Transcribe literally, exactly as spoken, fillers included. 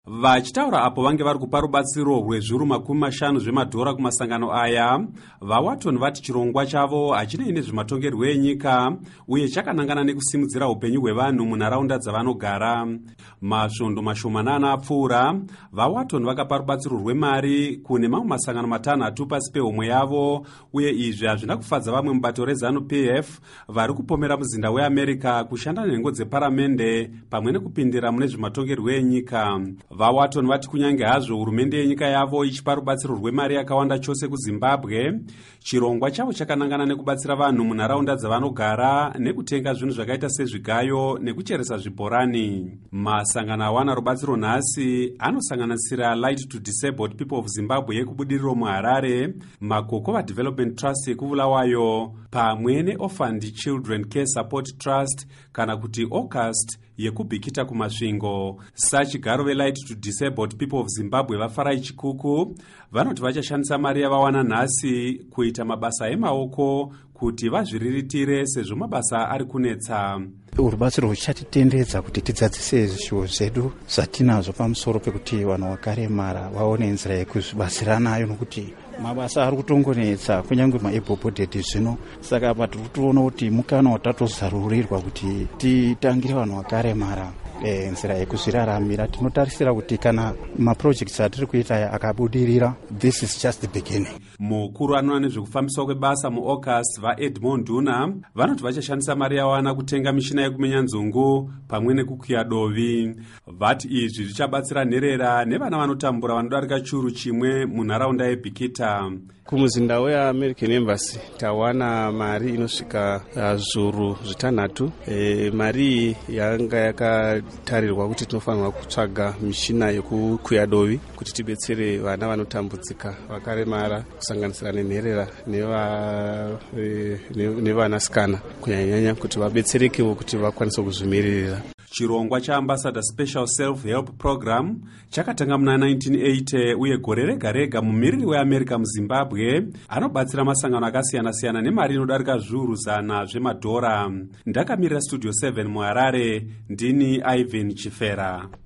Vachitaura apo vange vari kupa rubatsiro rwezviuru makumi mashanu zvemadhora kumasangano aya, vaWharton vati chirongwa chavo hachinei nezvematongerwo enyika uye chakanangana nekusimudzira upenyu hwevanhu munharaunda dzavanogara. Masvondo mashomanana apfuura, vaWharton vakapa rubatsiro rwemari kune mamwe masangano matanhatu pasi pehomwe yavo, uye izvi hazvina kufadza vamwe mubato reZANU-P F vari kupomera muzinda weAmerica kushanda nenhengo dzeparamende pamwe nekupindira mune zvematongerwo enyika. VaWharton vati kunyange hazvo hurumende yenyika yavo ichipa rubatsiro rwemari yakawanda chose kuZimbabwe, chirongwa chavo chakanangana nekubatsira vanhu munharaunda dzavanogara nekutenga zvinhu zvakaita sezvigayo nekucheresa zvibhorani. Masangano awana rubatsiro nhasi anosanganisira Light to Disabled People of Zimbabwe yekubudiriro muHarare, Makokova Development Trust yekubulawayo, pamwe neOrphaned Children Care Support Trust kana kuti OCAST yekubhikita kumasvingo. Sachigaro veLight to Disabled People of Zimbabwe vafarai chikuku vanoti vachashandisa mari yavawana nhasi kuita mabasa emaoko kuti vazviriritire sezvo mabasa ari kunetsa. Urubatsiro ruchatitendedza kuti tidzadzise zvishuwo zvedu zvatinazvo pamusoro pekuti vanhu vakaremara vaone nzira yekuzvibatsira nayo, nokuti mabasa ari kutongonetsa kunyange maebhobhodhedhi zvino. Saka apa tiri kutoona kuti mukana watatozarurirwa kuti titangire vanhu vakaremara E, nzira yekuzviraramira. Tinotarisira kuti kana maprojects atiri kuita akabudirira, this is just the beginning. Mukuru anoona nezvekufambiswa kwebasa muOCAST vaEdmond Duna vanoti vachashandisa mari yawana kutenga mishina yekumenya nzungu pamwe nekukuya dovi. Vati izvi zvichabatsira nherera nevana vanotambura vanodarika churu chimwe munharaunda yeBhikita. Kumuzinda weAmerican Embassy tawana mari inosvika zviuru zvitanhatu. E, mari yanga yakatarirwa kuti tinofanirwa kutsvaga mishina yekukuya dovi kuti tibetsere vana vanotambudzika vakaremara kusanganisira nenherera nevanasikana kunyanyanya kuti vabetserekewo kuti vakwanise kuzvimiririra. Chirongwa chaAmbassador Special Self-Help Program chakatanga muna nineteen eighty uye gore rega rega mumiriri weAmerica muZimbabwe anobatsira masangano akasiyana-siyana nemari inodarika zviuru zana zvemadhora. Ndakamirira Studio seven muHarare, ndini Ivan Chifera.